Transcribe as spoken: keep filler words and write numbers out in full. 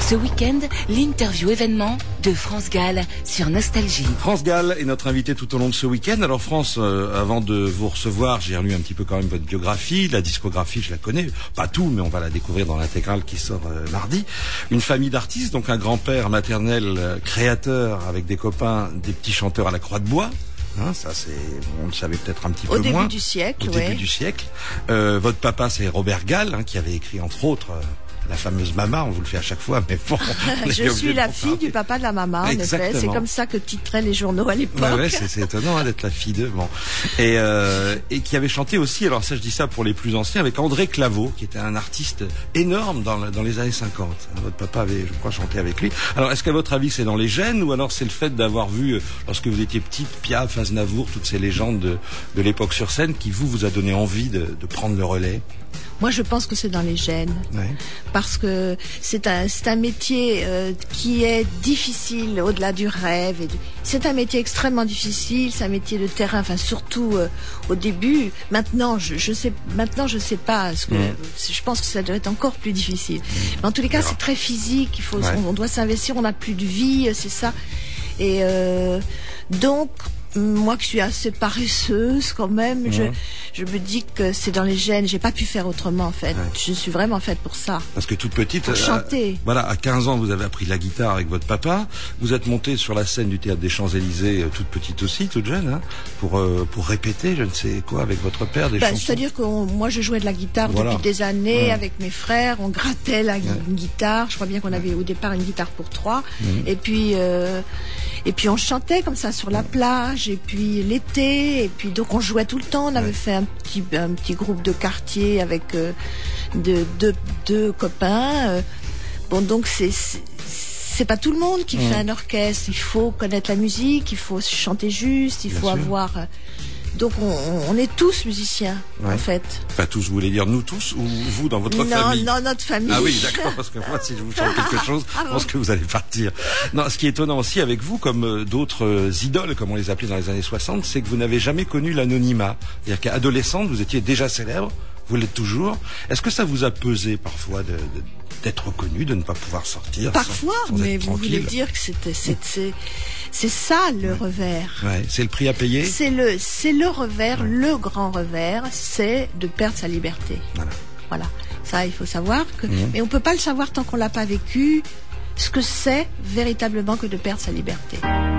Ce week-end, l'interview événement de France Gall sur Nostalgie. France Gall est notre invité tout au long de ce week-end. Alors France, euh, avant de vous recevoir, j'ai relu un petit peu quand même votre biographie. La discographie, je la connais. Pas tout, mais on va la découvrir dans l'intégrale qui sort euh, mardi. Une famille d'artistes, donc un grand-père maternel euh, créateur avec des copains, des petits chanteurs à la Croix de Bois. Hein, ça c'est, on le savait peut-être un petit au peu moins. Au début du siècle, Au ouais. début du siècle. Euh, votre papa c'est Robert Gall, hein, qui avait écrit entre autres euh, la fameuse Mama. On vous le fait à chaque fois, mais bon. Je suis la fille parler. du papa de la Mama, en Exactement. effet. C'est comme ça que titraient les journaux à l'époque. Ouais, ouais, c'est, c'est étonnant hein, d'être la fille d'eux. Bon. Et, euh, et qui avait chanté aussi, alors ça je dis ça pour les plus anciens, avec André Claveau, qui était un artiste énorme dans, dans les années cinquante. Votre papa avait, je crois, chanté avec lui. Alors est-ce qu'à votre avis c'est dans les gènes, ou alors c'est le fait d'avoir vu, lorsque vous étiez petite, Piaf, Aznavour, toutes ces légendes de, de l'époque sur scène, qui vous, vous a donné envie de, de prendre le relais? Moi, je pense que c'est dans les gènes, ouais. parce que c'est un, c'est un métier euh, qui est difficile au-delà du rêve. Et du... C'est un métier extrêmement difficile, c'est un métier de terrain, enfin surtout euh, au début. Maintenant, je, je sais, maintenant je sais pas, ce que, mmh. je pense que ça doit être encore plus difficile. Mmh. Mais en tous les cas, Alors. c'est très physique. Il faut, ouais. on, on doit s'investir, on n'a plus de vie, c'est ça. Et euh, donc. Moi, qui suis assez paresseuse quand même, mmh. je, je me dis que c'est dans les gènes. J'ai pas pu faire autrement, en fait. Ouais. Je suis vraiment faite pour ça. Parce que toute petite, pour chanter. À, voilà, à quinze ans, vous avez appris la guitare avec votre papa. Vous êtes montée sur la scène du théâtre des Champs-Élysées, toute petite aussi, toute jeune, hein, pour euh, pour répéter, je ne sais quoi, avec votre père des bah, chansons. C'est-à-dire que on, moi, je jouais de la guitare voilà. depuis des années mmh. avec mes frères. On grattait la gu- ouais. une guitare. Je crois bien qu'on avait au départ une guitare pour trois. Mmh. Et puis euh, et puis on chantait comme ça sur la plage. Et puis l'été, et puis donc on jouait tout le temps. On avait ouais. fait un petit un petit groupe de quartier avec euh, deux deux deux copains. Euh, bon donc c'est, c'est c'est pas tout le monde qui mmh. fait un orchestre. Il faut connaître la musique, il faut chanter juste, il Bien faut sûr. avoir. Euh, donc on, on est tous musiciens ouais. en fait. Pas tous, vous voulez dire nous tous ou vous dans votre non, famille? Non, notre famille. Ah oui, d'accord, parce que moi si je vous chante quelque chose, ah bon. je pense que vous allez partir. Non, ce qui est étonnant aussi avec vous, comme euh, d'autres euh, idoles, comme on les appelait dans les années soixante, c'est que vous n'avez jamais connu l'anonymat. C'est-à-dire qu'adolescente, vous étiez déjà célèbre, vous l'êtes toujours. Est-ce que ça vous a pesé parfois de, de d'être reconnu, de ne pas pouvoir sortir? Parfois, sans, sans mais vous tranquille. voulez dire que c'était, c'est, c'est, c'est ça le ouais. revers. Ouais. C'est le prix à payer. C'est le, c'est le revers, ouais. le grand revers, c'est de perdre sa liberté. Voilà. Voilà. Ça, il faut savoir que, mmh. mais on peut pas le savoir tant qu'on l'a pas vécu, ce que c'est véritablement que de perdre sa liberté.